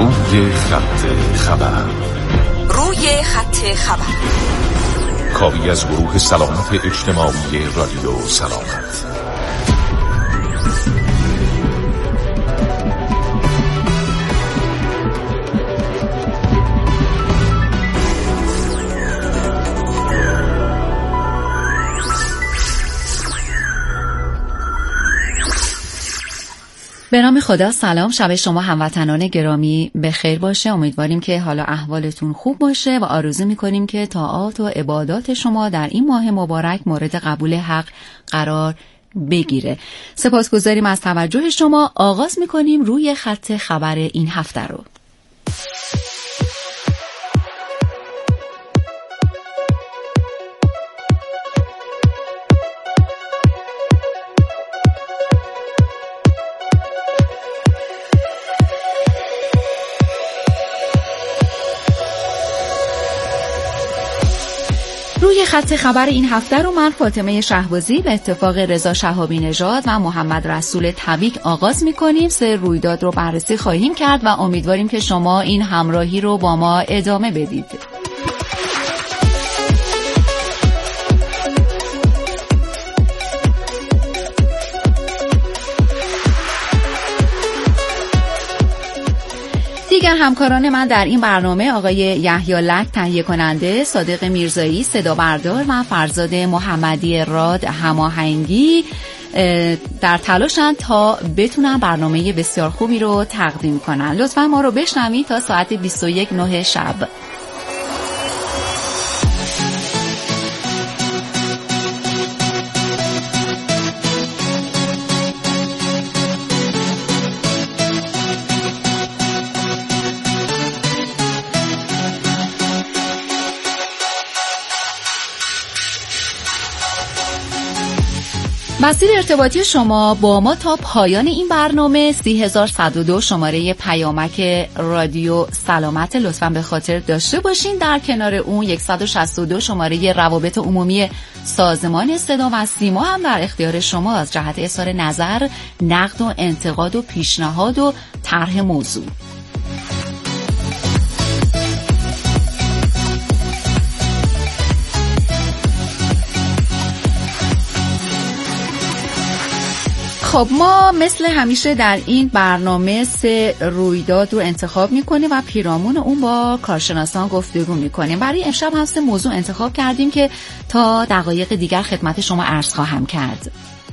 روی خط خبر. روی خط خبر، کاری از گروه سلامت اجتماعی رادیو سلامت. به نام خدا. سلام، شب شما هموطنان گرامی بخیر باشه. امیدواریم که حالا احوالتون خوب باشه و آرزو میکنیم که طاعات و عبادات شما در این ماه مبارک مورد قبول حق قرار بگیره. سپاسگزاریم از توجه شما. آغاز میکنیم روی خط خبر این هفته رو. روی خط خبر این هفته رو من فاطمه شهبازی به اتفاق رضا شهابی نژاد و محمد رسول تبیک آغاز می‌کنیم. 3 رویداد رو بررسی خواهیم کرد و امیدواریم که شما این همراهی رو با ما ادامه بدید. دیگر همکاران من در این برنامه آقای یحیی لک تهیه کننده، صادق میرزایی صدا بردار و فرزاد محمدی راد هماهنگی در تلاشن تا بتونن برنامه بسیار خوبی رو تقدیم کنن. لطفا ما رو بشنوید تا ساعت 21:09 شب. مسیر ارتباطی شما با ما تا پایان این برنامه 30102 شماره پیامک رادیو سلامت لطفاً به خاطر داشته باشین. در کنار اون 162 شماره روابط عمومی سازمان صدا و سیما هم در اختیار شما از جهت اظهار نظر، نقد و انتقاد و پیشنهاد و طرح موضوع. خب ما مثل همیشه در این برنامه 3 رویداد رو انتخاب میکنیم و پیرامون اون با کارشناسان گفتگو میکنیم. برای امشب هم 3 موضوع انتخاب کردیم که تا دقایق دیگر خدمت شما عرض خواهم کرد.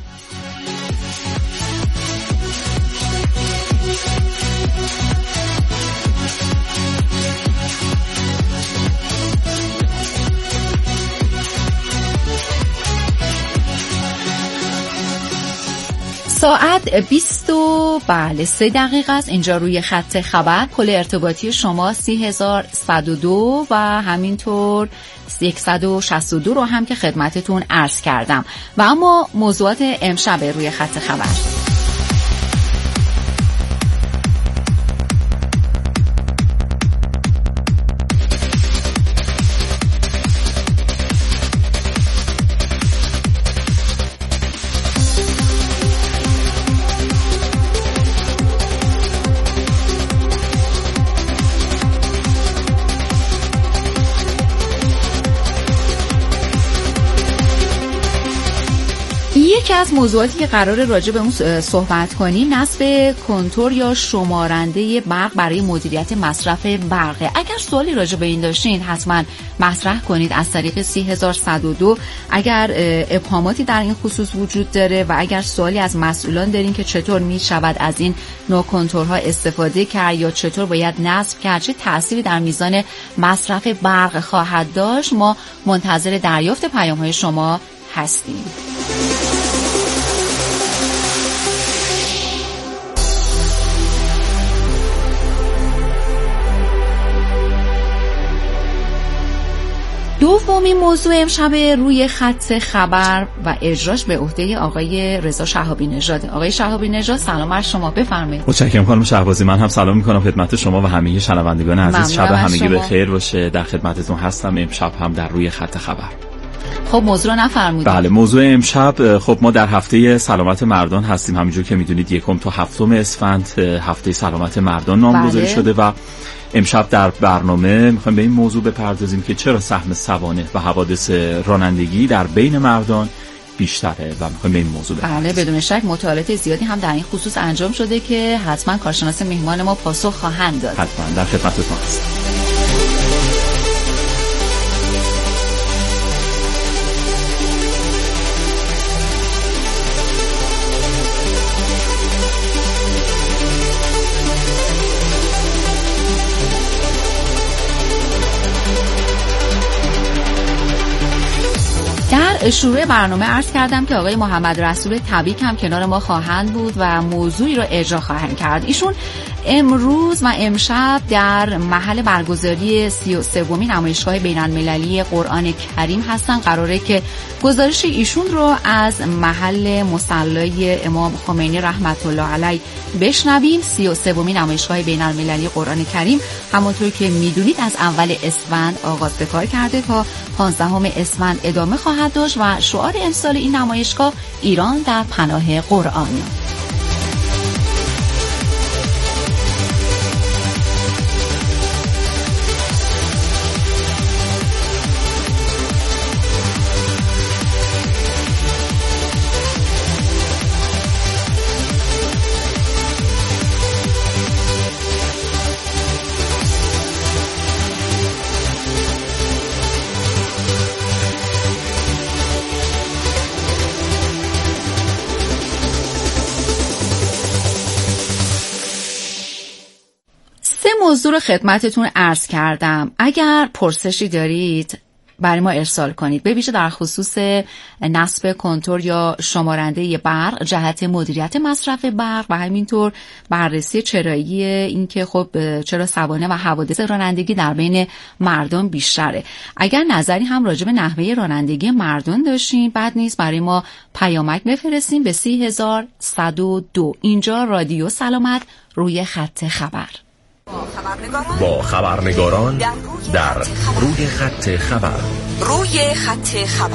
ساعت 23 دقیقه است اینجا روی خط خبر. کل ارتباطی شما 30102 و همینطور 162 رو هم که خدمتتون عرض کردم. و اما موضوعات امشب روی خط خبر. یکی از موضوعاتی که قراره راجع به اون صحبت کنیم نصب کنتور یا شمارنده برق برای مدیریت مصرف برقه. اگر سوالی راجع به این داشتین حتما مطرح کنید از طریق 30102. اگر ابهاماتی در این خصوص وجود داره و اگر سوالی از مسئولان دارین که چطور می شود از این نوع کنتورها استفاده کرد یا چطور باید نصب کرد، چه تأثیری در میزان مصرف برق خواهد داشت، ما منتظر دریافت پیام‌های شما هستیم. دومین موضوع امشب روی خط خبر و اجراش به عهده آقای رضا شهابی نژاد. آقای شهابی نژاد سلام بر شما، بفرمایید. متشکرم خانم شهبازی. من هم سلام میکنم خدمت شما و همه شنوندگان عزیز. شب همگی بخیر باشه. در خدمتتون هستم امشب هم در روی خط خبر. خب موضوع نفرمودید. بله، موضوع امشب خب ما در هفته سلامت مردان هستیم. همونجور که میدونید 1 تا 7 اسفند هفته سلامت مردان نامگذاری شده و امشب در برنامه میخوایم به این موضوع بپردازیم که چرا سهم سوانح و حوادث رانندگی در بین مردان بیشتره و میخوایم به این موضوع بپردازیم. بله، بدون شک مطالعات زیادی هم در این خصوص انجام شده که حتما کارشناس مهمان ما پاسخ خواهند داد. حتما در خدمتتون هستم. در شروع برنامه عرض کردم که آقای محمد رسول طبیک هم کنار ما خواهند بود و موضوعی رو اجرا خواهند کرد. ایشون امروز و امشب در محل برگزاری 33مین نمایشگاه بین‌المللی قرآن کریم هستن. قراره که گزارش ایشون رو از محل مصلی امام خمینی رحمت الله علیه بشنویم. 33مین نمایشگاه بین‌المللی قرآن کریم همونطور که میدونید از اول اسفند آغاز به کار کرده تا 15 اسفند ادامه خواهد داشت و شعار امسال این نمایشگاه ایران در پناه قرآن. موضوع رو خدمتتون عرض کردم. اگر پرسشی دارید برای ما ارسال کنید، به ویژه در خصوص نصب کنتور یا شمارنده برق جهت مدیریت مصرف برق و همینطور بررسی چرایی اینکه خب چرا سوانح و حوادث رانندگی در بین مردم بیشتره. اگر نظری هم راجع به نحوه رانندگی مردم داشتین بد نیست برای ما پیامک بفرستین به 30102. اینجا رادیو سلامت روی خط خبر. با خبرنگاران در روی خط خبر. روی خط خبر.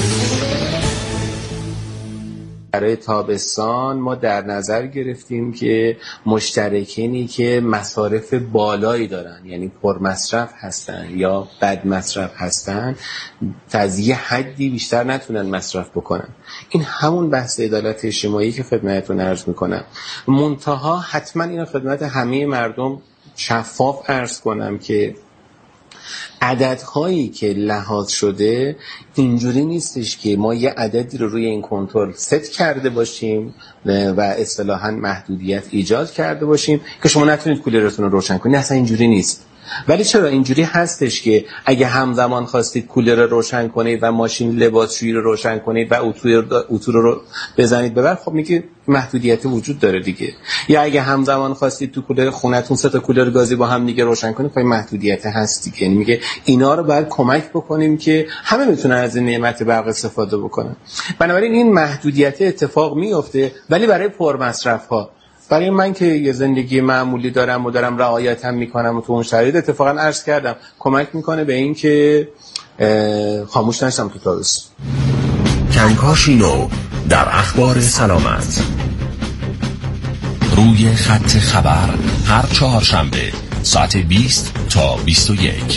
برای تابستان ما در نظر گرفتیم که مشترکینی که مصارف بالایی دارن، یعنی پرمصرف هستن یا بد مصرف هستن، از یه حدی بیشتر نتونن مصرف بکنن. این همون بحث عدالت اجتماعی که خدمتتون عرض میکنم. منتها حتما اینو خدمت همه مردم شفاف عرض کنم که عددهایی که لحاظ شده اینجوری نیستش که ما یه عددی رو روی این کنترل ست کرده باشیم و اصطلاحاً محدودیت ایجاد کرده باشیم که شما نتونید کولرتون رو روشن کنید. اصلا اینجوری نیست. ولی چرا اینجوری هستش که اگه همزمان خواستید کولر رو روشن کنید و ماشین لباسشویی رو روشن کنید و اتو رو بزنید ببر، خب میگه محدودیت وجود داره دیگه. یا اگه همزمان خواستید تو کولر خونتون 3 تا کولر گازی با هم دیگه روشن کنید، خب محدودیت هست دیگه. یعنی میگه اینا رو باید کمک بکنیم که همه بتونن از این نعمت برق استفاده بکنن. بنابراین این محدودیت اتفاق میفته، ولی برای پرمصرف ها، برای من که یه زندگی معمولی دارم و دارم رعایت هم میکنم و تو اون شرایط اتفاقا عرض کردم کمک میکنه به این که خاموش نشم تو تابستون. کنکاشی نو در اخبار سلامت. روی خط خبر هر چهارشنبه ساعت 20 تا 21.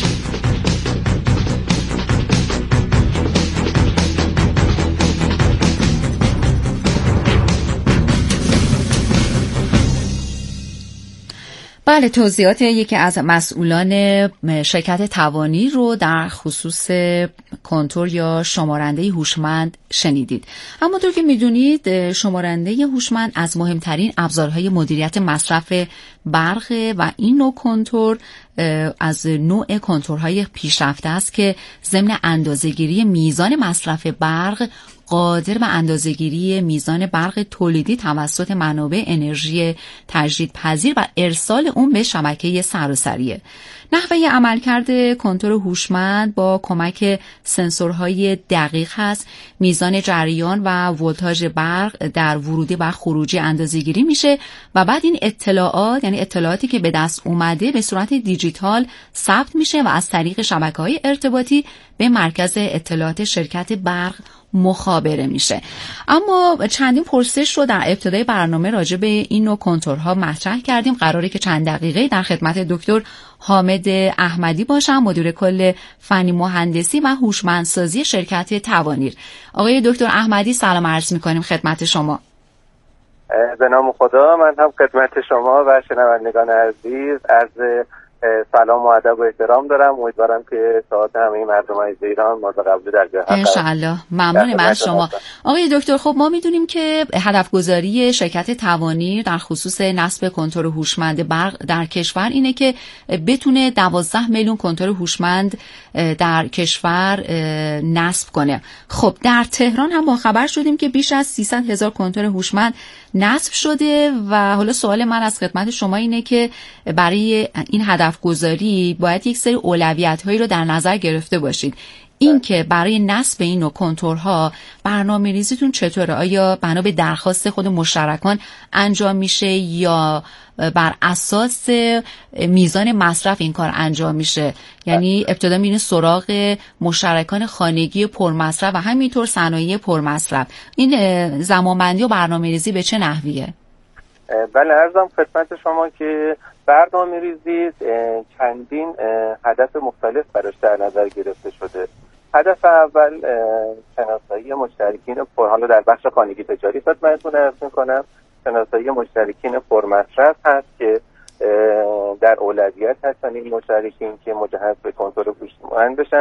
بله، توضیحات یکی از مسئولان شرکت توانی رو در خصوص کنتور یا شمارنده هوشمند شنیدید. همونطور که میدونید شمارنده هوشمند از مهمترین ابزارهای مدیریت مصرف برق و این نوع کنتور از نوع کنتورهای پیشرفته است که ضمن اندازه‌گیری میزان مصرف برق قادر به اندازه‌گیری میزان برق تولیدی توسط منابع انرژی تجدیدپذیر و ارسال اون به شبکه سراسریه. نحوه عملکرد کنتور هوشمند با کمک سنسورهای دقیق هست. میزان جریان و ولتاژ برق در ورودی و خروجی اندازه‌گیری میشه و بعد این اطلاعات، یعنی اطلاعاتی که به دست اومده، به صورت دیجیتال ثبت میشه و از طریق شبکه‌های ارتباطی به مرکز اطلاعات شرکت برق مخابره میشه. اما چندین پرسش رو در ابتدای برنامه راجع به این نوع کنتورها مطرح کردیم. قراره که چند دقیقه در خدمت دکتر حامد احمدی باشم، مدیر کل فنی مهندسی و هوشمندسازی شرکت توانیر. آقای دکتر احمدی سلام عرض میکنیم خدمت شما. به نام خدا، من هم خدمت شما و شنوندگان عزیز عرض سلام و ادب و احترام دارم. امیدوارم که سعادت همه مردم عزیز ایران مورد قبول در جهت انشاءالله. ممنونم از شما آقای دکتر. خب ما میدونیم که هدف گذاری شرکت توانیر در خصوص نصب کنتور هوشمند برق در کشور اینه که بتونه 12 میلیون کنتور هوشمند در کشور نصب کنه. خب در تهران هم با خبر شدیم که بیش از 300,000 کنتور هوشمند نصب شده و حالا سوال من از خدمت شما اینه که برای این هدف گذاری باید یک سری اولویت‌هایی رو در نظر گرفته باشید. این که برای نصب این نوع کنتورها برنامه ریزیتون چطوره؟ آیا بنا به درخواست خود مشترکان انجام میشه یا بر اساس میزان مصرف این کار انجام میشه؟ یعنی ابتدا میرین سراغ مشترکان خانگی پرمصرف و همینطور صنایع پرمصرف. این زمانبندی و برنامه ریزی به چه نحویه؟ بله، عرضم خدمت شما که برنامه ریزی چندین هدف مختلف براش در نظر گرفته شده. هدف اول شناسایی مشترکین حالا در بخش خانگی تجاری خدمتتون عرض می‌کنم، شناسایی مشترکین پرمصرف هست که در اولویت هستن این مشترکین که مجهز به کنتور هوشمند بشن.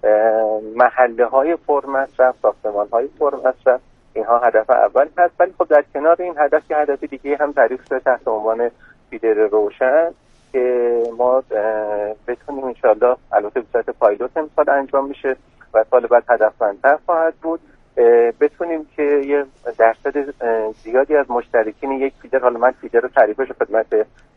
محله‌های پرمصرف، ساختمان‌های پرمصرف، اینها هدف اول هست. ولی خب در کنار این هدف که هدف دیگه هم تعریف شده تحت عنوان فیدر روشن که ما بتونیم انشالله البته به صورت پایلوت امسال انجام میشه و سال بعد هدفمندتر خواهد بود، بتونیم که یه درصد زیادی از مشترکین یک فیدر، حالا من فیدر رو تعریفش خدمت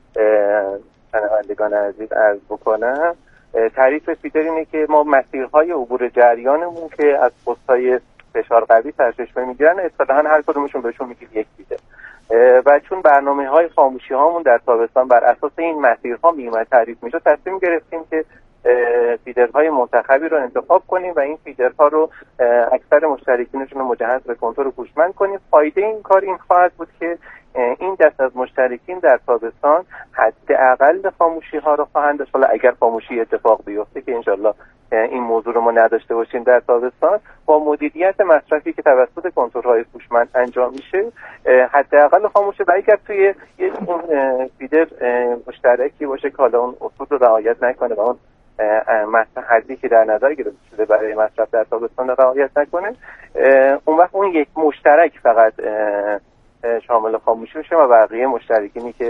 شنوندگان عزیز عرض بکنم. تعریف فیدر اینه که ما مسیرهای عبور جریانمون که از پست‌های فشار قوی سرچشمه میگیرن اصطلاحاً هر کدومشون بهشون میگیم یک فیدر و چون برنامه‌های خاموشی هامون در تابستان بر اساس این مسیرها میومد تعریف میشه، تصمیم گرفتیم که فیدرهای منتخبی رو انتخاب کنیم و این فیدرها رو اکثر مشترکینشون رو مجهز به کنتور هوشمند کنیم. فایده این کار این خواهد بود که این دست از مشترکین در تابستان حداقل خاموشی ها رو خواهند داشت. حالا اگر خاموشی اتفاق بیفته که انشالله این موضوع رو ما نداشته باشیم در تابستان، با مدیریت مصرفی که توسط کنتورهای هوشمند انجام میشه حداقل خاموشه. و اگر توی یه فیدر مشترکی باشه که حالا اون اصول رو رعایت نکنه و اون حدی که در نظر گرفته شده برای مصرف در تابستان رعایت نکنه، اون وقت اون یک مشترک فقط شامل خاموشی میشه و بقیه مشترکینی که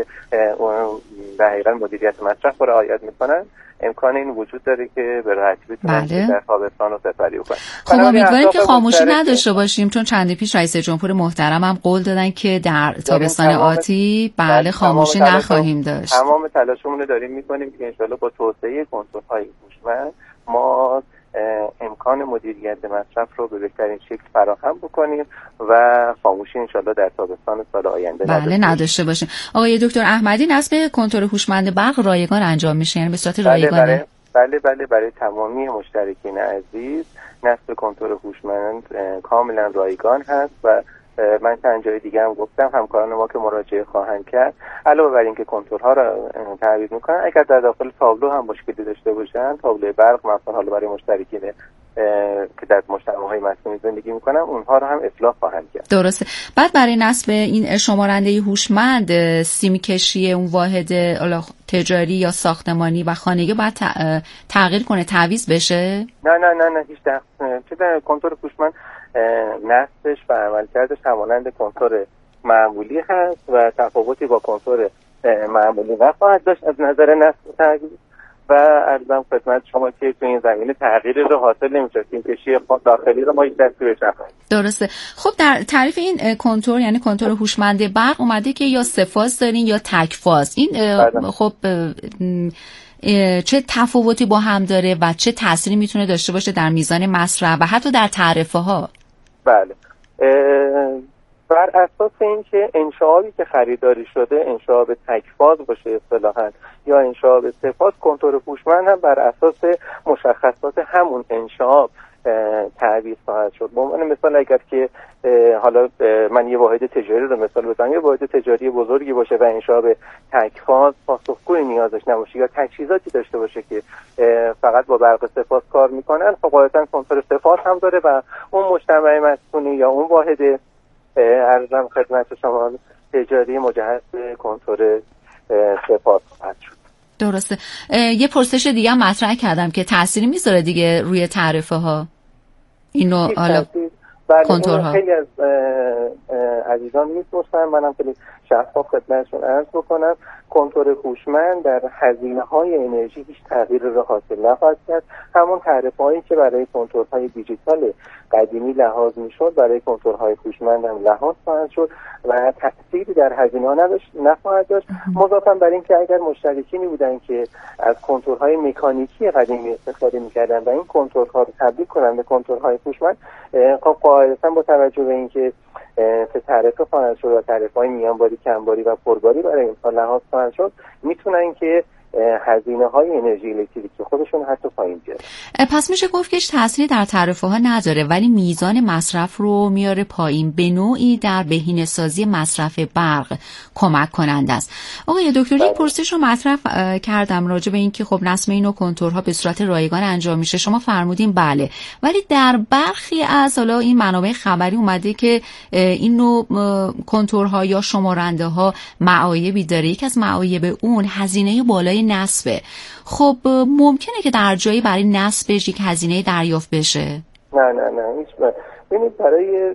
در حقیقت مدیریت مصرف رو رعایت میکنن امکان این وجود داره که به راحتی بتونن در تابستان رو سپری بکنن. خب امیدواریم که خاموشی نداشته باشیم، چون چند پیش رئیس جمهور محترم هم قول دادن که در تابستان آتی خاموشی نخواهیم داشت. تمام تلاشمون رو داریم میکنیم که انشالله با توسعه کنتورهای هوشمند ما امکان مدیریت مصرف رو به بهترین شکل فراهم بکنیم و خاموشی انشالله در تابستان سال آینده نداشته باشیم. آقای دکتر احمدی، نصب کنتور هوشمند برق رایگان انجام میشه، یعنی به صورت رایگانه؟ بله برای تمامی مشترکین عزیز نصب کنتور هوشمند کاملا رایگان هست و من چند جای دیگه هم گفتم همکاران ما که مراجعه خواهند کرد علاوه بر اینکه کنتورها رو تعریف میکنن، اگر در داخل تابلو هم مشکلی داشته باشن، تابلو برق مثلا حالا برای مشترکین که در مجتمع‌های مسکونی زندگی میکنن، اونها رو هم اصلاح خواهند کرد. درسته. بعد برای نصب این شمارنده هوشمند سیم کشی اون واحد تجاری یا ساختمانی و خانگی باید تغییر کنه، تعویض بشه؟ نه هیچ چه کنتور هوشمند نصبش و عملکردش همانند کنتور معمولی هست و تفاوتی با کنتور معمولی نخواهد داشت از نظر نصب و تعویض. و عرضم خدمت شما که تو این زمینه تغییری رو حاصل نمیشه، این کشی داخلی رو ما هیچ دستی بهش نخواهیم. درسته. خب در تعریف این کنتور، یعنی کنتور هوشمند برق، اومده که یا سه فاز دارین یا تک فاز. این خب چه تفاوتی با هم داره و چه تأثیری میتونه داشته باشه در میزان مصرف و حتی در تعرفه ها؟ بله، بر اساس اینکه انشعابی که خریداری شده انشعاب تکفاز باشه اصطلاحاً یا انشعاب سه‌فاز، کنتور هوشمند هم بر اساس مشخصات همون انشعاب تعویض خواهد شد. به عنوان مثال اگر که حالا من یه واحد تجاری رو مثال بزنم، یه واحد تجاری بزرگی باشه و انشعاب تکفاز پاسخگوی نیازش نباشه یا تجهیزاتی داشته باشه که فقط با برق سه‌فاز کار میکنن، خب قاعدتاً کنتور سه‌فاز هم داره و اون مجتمع مسکونی یا اون واحد عرضم خدمت شما تجاری مجهز کنتور سه‌فاز خواهد شد. درسته. یه پرسش دیگه هم مطرح کردم که تأثیری میذاره دیگه روی تعرفه ها اینو حالا کنتورها؟ خیلی از عزیزان میپرسن، منم خیلی شفاف خدمتشون عرض بکنم. کنتور هوشمند در هزینه‌های انرژی هیچ تغییری را حاصل نخواهد کرد. همون تعرفه‌هایی که برای کنتورهای دیجیتال قدیمی لحاظ میشد برای کنتورهای هوشمند هم لحاظ خواهد شد و تأثیری در هزینه‌ها نخواهد داشت. مضافاً بر اینکه اگر مشترکینی بودن که از کنتورهای مکانیکی قدیمی استفاده می‌کردن و این کنتورها رو تبدیل کنن به کنتورهای هوشمند، خب قاعدتاً با توجه به اینکه تعرفه خواهد شد و تعرفه‌های میانباری، کمباری و پرباری برای اینها لحاظ خواهد شد، میتونن که هزینه‌های انرژی الکتریکی خودشون حتی پایین بیارن. پس میشه گفت که تأثیری در تعرفه‌ها نداره ولی میزان مصرف رو میاره پایین، به نوعی در بهینه‌سازی مصرف برق کمک کننده است. آقای دکتر یک پرسش رو مطرح کردم راجع به اینکه خب نصب این کنتورها به صورت رایگان انجام میشه. شما فرمودین بله، ولی در برخی از حالا این منابع خبری اومده که این نوع کنتورها یا شمارنده‌ها معایبی داره. یک از معایب اون هزینه بالای نصبه. خب ممکنه که در جایی برای نصبش یک هزینه دریافت بشه؟ نه هیچ. ببینید برای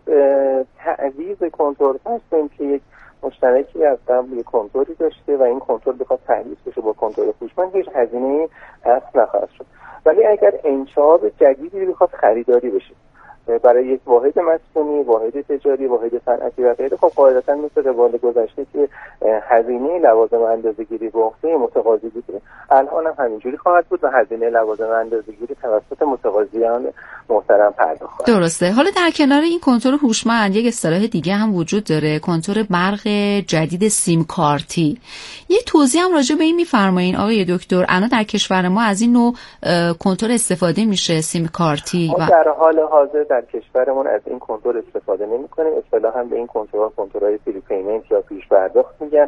تعویض کنتور هستیم که یک مشترکی از قبل یک کنتوری داشته و این کنتور بخواد تعویض بشه با کنتور هوشمند، هیچ هزینه اصل نخواهد شد. ولی اگر انشعاب جدیدی بخواد خریداری بشه برای یک واحد مسکونی، واحد تجاری، واحد صنعتی و غیره، خب قاعدتاً مثل روال گذشته که هزینه لوازم اندازه‌گیری به عهده متقاضی بوده، الان هم همینجوری خواهد بود و هزینه لوازم اندازه‌گیری توسط متقاضیان محترم پرداخت خواهد. درسته. حالا در کنار این کنتور هوشمند یک اصطلاح دیگه هم وجود داره، کنتور برق جدید سیم کارتی. یه توضیح هم راجع به این می‌فرمایید آقای دکتر؟ الان در کشور ما از این نوع کنتور استفاده میشه، سیم کارتی؟ و در حال حاضر در کشورمون از این کنتور استفاده نمی‌کنیم. اصطلاحاً به این کنتورها کنتورهای پریپیمنت یا پیش پرداخت میگن.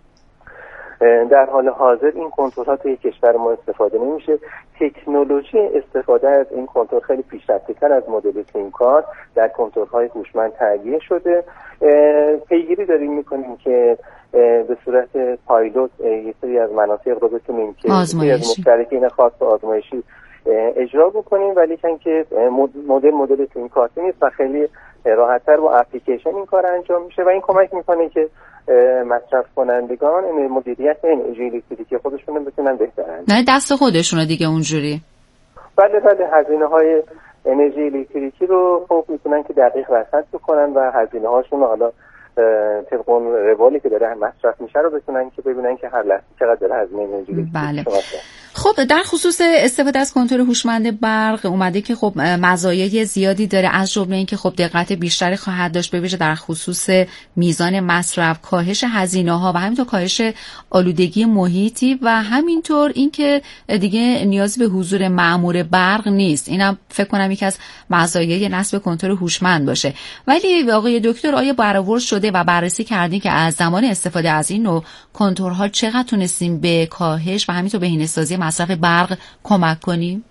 در حال حاضر این کنتورها توی کشور ما استفاده نمیشه. تکنولوژی استفاده از این کنتور خیلی پیشرفته‌تر از مدل سیم کارت در کنتورهای هوشمند تعبیه شده. پیگیری داریم می‌کنیم که به صورت پایلوت یه سری از مناطق رو بتونیم که از مشترکین خاص آزمایشی اجرا بکنیم، ولی که مدل سیم کارتی نیست و خیلی راحت‌تر با اپلیکیشن این کار انجام میشه و این کمک میکنه که مصرف کنندگان مدیریت انرژی الکتریکی خودشون رو بتونن بهتر انجام بدن. نه دست خودشونه دیگه اونجوری. بله هزینه‌های انرژی الکتریکی رو خب میتونن که دقیق رصد بکنن و هزینه‌هاشون رو حالا طبق اون روالی که داره مصرف میشه رو بتونن که ببینن که هر لحظه چقدر داره هزینه انرژی الکتریکی. بله. خب در خصوص استفاده از کنتور هوشمند برق اومده که خب مزایای زیادی داره، از جمله اینکه خب دقت بیشتری خواهد داشت به ویژه در خصوص میزان مصرف، کاهش هزینه‌ها و همینطور کاهش آلودگی محیطی و همینطور اینکه دیگه نیازی به حضور مأمور برق نیست. اینم فکر کنم یکی از مزایای نصب کنتور هوشمند باشه. ولی آقای دکتر آیا برآورد شده و بررسی کردین که از زمان استفاده از این نوع کنتورها چقدر تونستیم به کاهش و همینطور بهینه‌سازی مصرف برق کمک کنیم؟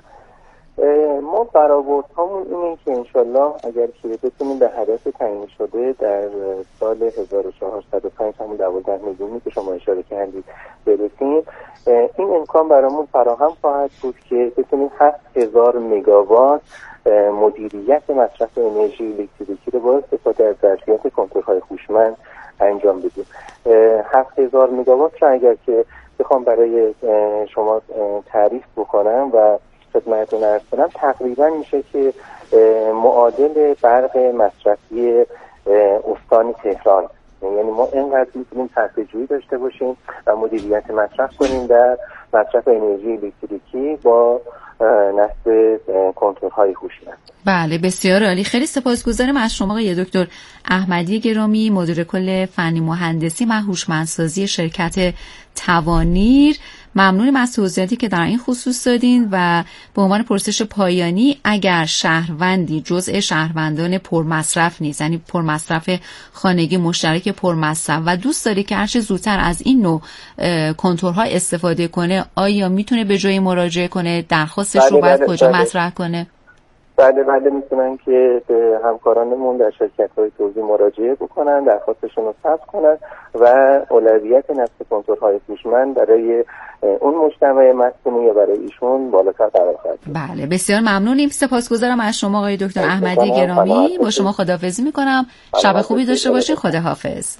ما برآوردهامون اینه که انشالله اگر که بتونیم به هدف تعیین شده در سال 1405 همون 12 میلیونی که شما اشاره کردید برسیم، این امکان برامون فراهم خواهد بود که بتونیم 7000 مگاوات مدیریت مصرف انرژی الکتریکی رو با استفاده از ظرفیت کنتورهای هوشمند انجام بدیم. 7000 مگاوات رو اگر که بخوام برای شما تعریف بکنم و خدمتتون عرض کنم، تقریبا میشه که معادل برق مصرفی استان تهران. یعنی ما اینقدر میتونیم صرفه‌جویی داشته باشیم و مدیریت مصرف کنیم در مصرف انرژی الکتریکی با نصب کنترل‌های هوشمند. بله بسیار عالی. خیلی سپاسگزارم از شما آقای دکتر احمدی گرامی، مدیر کل فنی مهندسی و هوشمندسازی شرکت توانیر. ممنونیم از توضیحاتی که در این خصوص دادین و به عنوان پرسش پایانی، اگر شهروندی جزء شهروندان پرمصرف نیست، یعنی پرمصرف خانگی مشترک پرمصرف و دوست داره که هرچه زودتر از این نوع کنترل‌ها استفاده کنه، آیا میتونه به جای مراجعه کنه؟ درخواستش رو باید کجا مطرح کنه؟ بله میتونن که به همکارانمون در شرکت‌های توزیع مراجعه بکنن، درخواستشون رو ثبت کنن و اولویت نصب کنترل‌های هوشمند برای اون مجتمع مسکونی یا برای ایشون بالاتر قرار خواهد. بله بسیار ممنونیم. سپاسگزارم از شما آقای دکتر احمدی گرامی. با شما خداحافظی میکنم. شب خوبی داشته باشین. خداحافظ.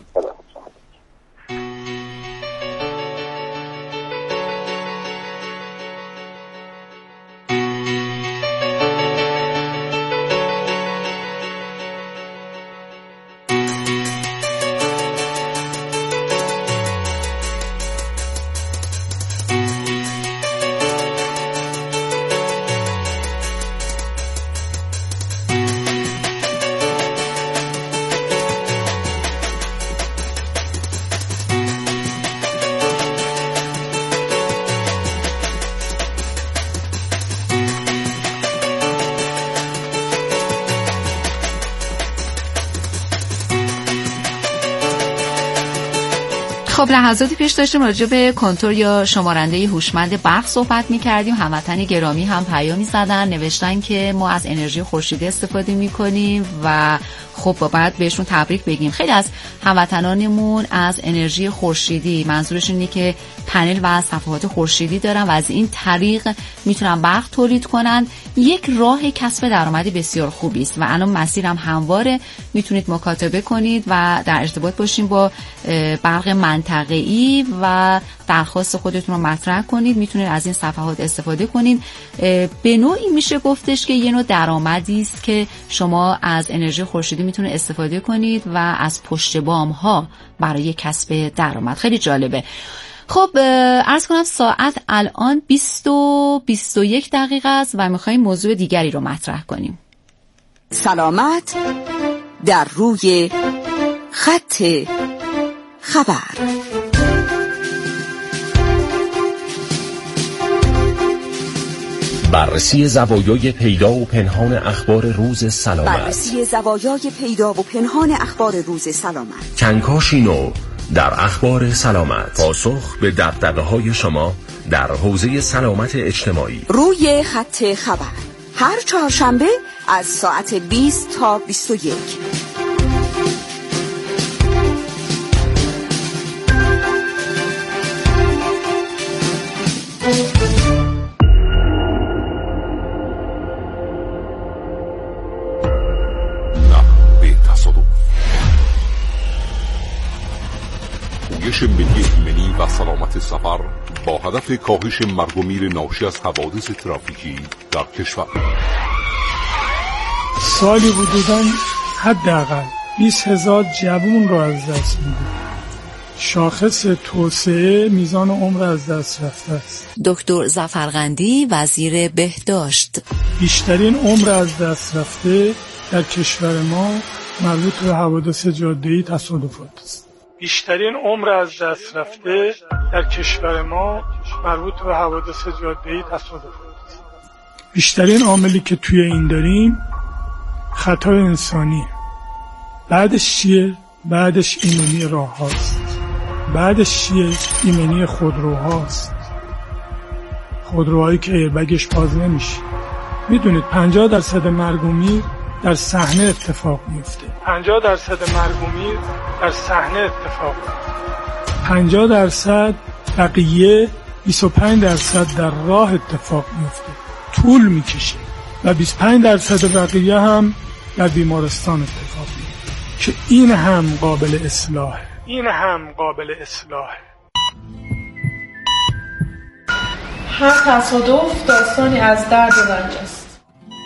خب لحظاتی پیش داشتیم راجع به کنتور یا شمارنده هوشمند برق صحبت می‌کردیم. هموطن گرامی هم پیامی زدن، نوشتن که ما از انرژی خورشیدی استفاده می‌کنیم و خب باید بهشون تبریک بگیم. خیلی از هموطنانمون از انرژی خورشیدی، منظورشون اینه که پنل و صفحات خورشیدی دارن و از این طریق میتونن برق تولید کنن. یک راه کسب درآمدی بسیار خوبی است و الان مسیرم همواره. میتونید مکاتبه کنید و در ارتباط باشین با برق منطقه‌ای و درخواست خودتون رو مطرح کنید. میتونید از این صفحات استفاده کنید. به نوعی میشه گفتش که یه نوع درآمدی است که شما از انرژی خورشیدی میتونید استفاده کنید و از پشت بام ها برای کسب درآمد. خیلی جالبه. خب عرض کنم ساعت الان 20:21 است و میخواییم موضوع دیگری رو مطرح کنیم. سلامت در روی خط خبر. بررسی زوایای پیدا و پنهان اخبار روز سلامت. بررسی زوایای پیدا و پنهان اخبار روز سلامت. کنکاشی نو در اخبار سلامت. پاسخ به دغدغه‌های شما در حوزه سلامت اجتماعی. روی خط خبر هر چهارشنبه از ساعت 20 تا 21. پویش ملی ایمنی و سلامت سفر با هدف کاهش مرگ و میر ناشی از حوادث ترافیکی در کشور. سالی حدوداً حداقل 20,000 جوان را از دست می‌دهیم. شاخص توسعه میزان عمر از دست رفته است. دکتر ظفرقندی وزیر بهداشت: بیشترین عمر از دست رفته در کشور ما مربوط به حوادث جاده‌ای تصادفات است. بیشترین عمر از دست رفته در کشور ما مربوط به حوادث جاده‌ای تصادفات است. بیشترین عاملی که توی این داریم خطای انسانی. بعدش چیه؟ بعدش ایمنی راه هاست. بعدش چیه؟ ایمنی خودروهاست. خودروهایی که ایربگش باز نمیشه. میدونید 50% مرگ و میر در صحنه اتفاق میفته. 50% مرگ و میر در صحنه اتفاق میفته. 50% بقیه 25% در راه اتفاق میفته. طول میکشه. و 25% بقیه هم در بیمارستان اتفاق میفته. که این هم قابل اصلاحه. هر تصادف داستانی از درد و رنج است.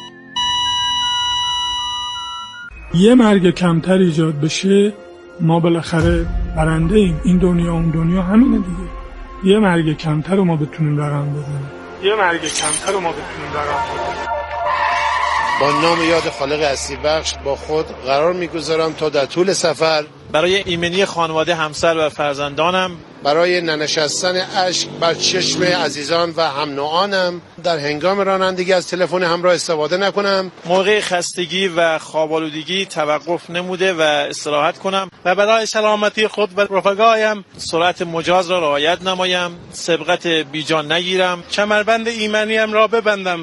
یه مرگ کمتر ایجاد بشه ما بالاخره برنده ایم. این دنیا اون دنیا همینه دیگه. یه مرگ کمتر رو ما بتونیم رقم بزنیم. یه مرگ کمتر رو ما بتونیم برام. با نام یاد خالق هستی بخش با خود قرار میگذارم تا در طول سفر برای ایمنی خانواده، همسر و فرزندانم، برای ننشستن اشک بر چشم عزیزان و هم نوعانم در هنگام رانندگی از تلفن همراه استفاده نکنم، موقع خستگی و خواب‌آلودگی توقف نموده و استراحت کنم و برای سلامتی خود و رفقایم سرعت مجاز را رعایت نمایم، سبقت بیجان نگیرم، کمربند ایمنیم را ببندم.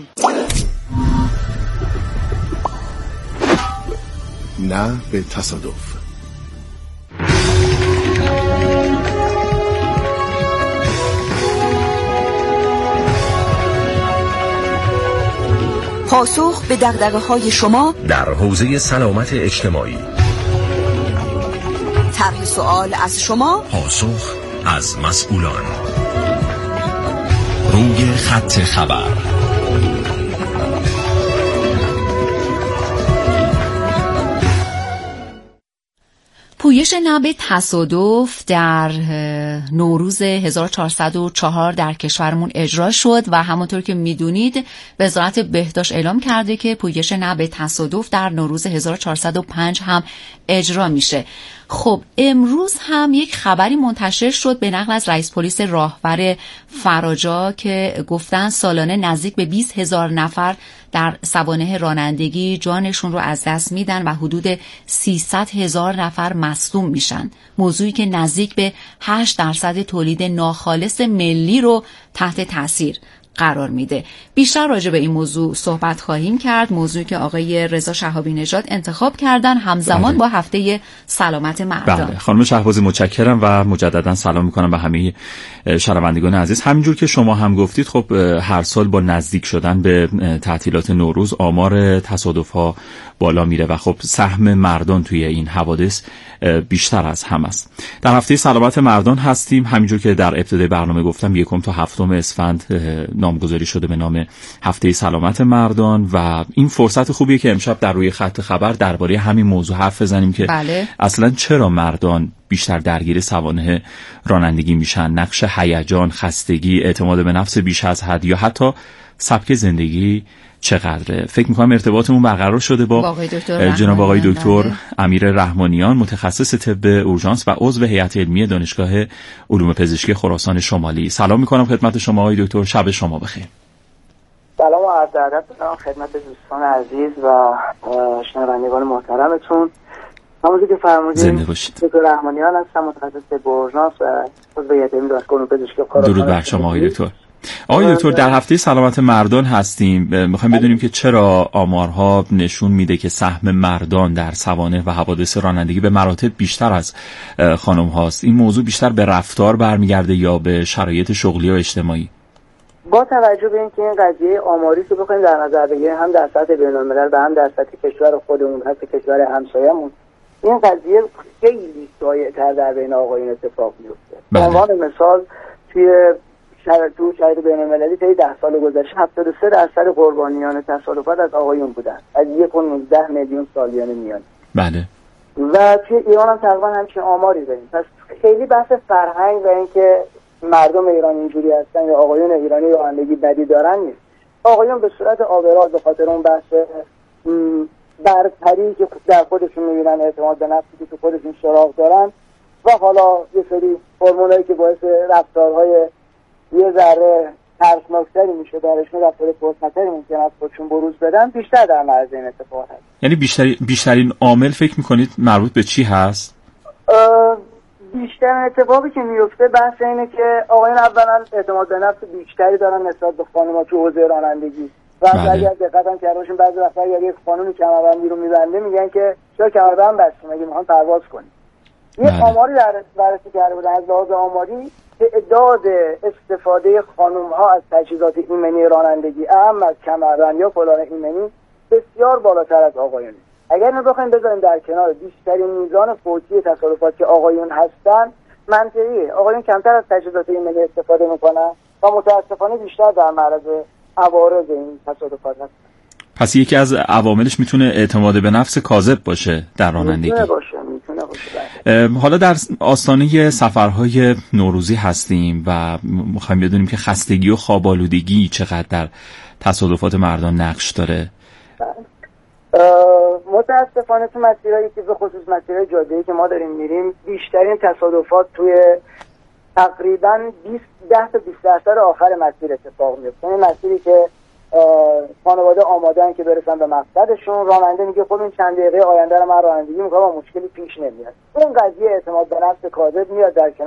نه به تصادف. پاسخ به دغدغه‌های شما در حوزه سلامت اجتماعی. طرح سوال از شما، پاسخ از مسئولان. روی خط خبر. پویش نه به تصادف در نوروز 1404 در کشورمون اجرا شد و همونطور که میدونید وزارت بهداشت اعلام کرده که پویش نه به تصادف در نوروز 1405 هم اجرا میشه. خب امروز هم یک خبری منتشر شد به نقل از رئیس پلیس راهور فراجا که گفتن سالانه نزدیک به 20,000 نفر در سوانح رانندگی جانشون رو از دست میدن و حدود 300,000 نفر مصدوم میشن. موضوعی که نزدیک به 8% تولید ناخالص ملی رو تحت تاثیر قرار میده. بیشتر راجع به این موضوع صحبت خواهیم کرد، موضوعی که آقای رضا شهابی نژاد انتخاب کردن همزمان با هفته سلامت مردان. بله خانم شهبازی متشکرم و مجددا سلام میکنم به همه شنوندگان عزیز. همینجور که شما هم گفتید خب هر سال با نزدیک شدن به تعطیلات نوروز آمار تصادف‌ها بالا میره و خب سهم مردان توی این حوادث بیشتر از هم است. در هفته سلامت مردان هستیم. همینجور که در ابتدای برنامه گفتم 1 تا 7 اسفند نامگذاری شده به نام هفته سلامت مردان و این فرصت خوبیه که امشب در روی خط خبر درباره همین موضوع حرف بزنیم که اصلا چرا مردان بیشتر درگیر سوانح رانندگی میشن، نقش هیجان، خستگی، اعتماد به نفس بیش از حد یا حتی سبک زندگی چقدره. فکر میکنم ارتباطمون برقرار شده با جناب آقای دکتر امیر رحمانیان، متخصص طب اورژانس و عضو هیئت علمی دانشگاه علوم پزشکی خراسان شمالی. سلام میکنم خدمت شما آقای دکتر، شب شما بخیر. سلام و عرض ادب دارم خدمت دوستان عزیز و شنوندگان محترمتون. همونطور که فرمودید دکتر رحمانیان هستم، متخصص طب اورژانس و عضو هیئت علمی دانشگاه علوم پزشکی خراسان. درود بر شما آقای دکتر. آقای دکتر در هفته سلامت مردان هستیم. میخوایم بدونیم که چرا آمارها نشون میده که سهم مردان در سوانح و حوادث رانندگی به مراتب بیشتر از خانم هاست. این موضوع بیشتر به رفتار برمیگرده یا به شرایط شغلی و اجتماعی؟ با توجه به اینکه این قضیه آماری رو بخوایم در نظر بگیریم هم در سطح بین‌الملل و هم در سطح کشور خودمون هست کشور همسایه‌مون، این قضیه خیلی شایع‌تر در بین آقایون اتفاق میفته. به عنوان مثال تو شرایط بین‌المللی طی 10 سال گذشته 73% قربانیان تصادفات از آقایون بودن از 1.19 میلیون سالیان میانه. بله. و توی ایران هم تقریبا همچین آماری داریم. پس خیلی بحث فرهنگ و اینکه مردم ایران اینجوری هستن یا آقایون ایرانی رانندگی بدی دارن نیست. آقایون به صورت آبراز به خاطر اون بحث برتری که در خودشون می‌بینن، اعتماد به نفسی که تو خودشون سراغ دارن و حالا یه سری هورمونایی که باعث رفتارهای یه ذره ترسناکتری میشه درشون رفتار پرخطری ممکنه از خودشون بروز بدن، بیشتر در معرض این اتفاق هست. یعنی بیشترین عامل فکر میکنید مربوط به چی هست؟ بیشتر اتفاقی که میفته بحث اینه که آقایون اولا اعتماد به نفس بیشتری دارن نسبت به خانم‌ها تو حوزه رانندگی و اگر دقت هم کرده باشین بعضی وقتا اگر یک خانمی کمربندی رو میبنده میگن که چرا کمربند بستیم اگه میخوان پرواز کنیم. یه آماری بررسی کرده بودن از لحاظ آماری تعداد استفاده خانم‌ها از تجهیزات ایمنی رانندگی اهم از کمربند یا کلاه ایمنی بسیار بالاتر از آقایونه. اگر اینو بخوایم بذاریم در کنار بیشترین میزان فوتی تصادفات که آقایون هستن، منطقیه آقایون کمتر از تجهیزات ایمنی استفاده میکنن و متاسفانه بیشتر در معرض عوارض این تصادفات هستن. پس یکی از عواملش میتونه اعتماد به نفس کاذب باشه در رانندگی. میتونه حالا در آستانه سفرهای نوروزی هستیم و میخوایم بدونیم که خستگی و خواب‌آلودگی چقدر در تصادفات مردان نقش داره. متاسفانه تو مسیرهایی که به خصوص مسیرهای جاده‌ای که ما داریم میریم بیشترین تصادفات توی تقریبا 10-20% آخر مسیر اتفاق میفته. این مسیری که خانواده آمادن که برسن به مقصدشون، راننده میگه خب این چند دقیقه آینده رو من رانندگی میکنم و مشکلی پیش نمیاد. اون قضیه اعتماد به نفس کاذب میاد در کنار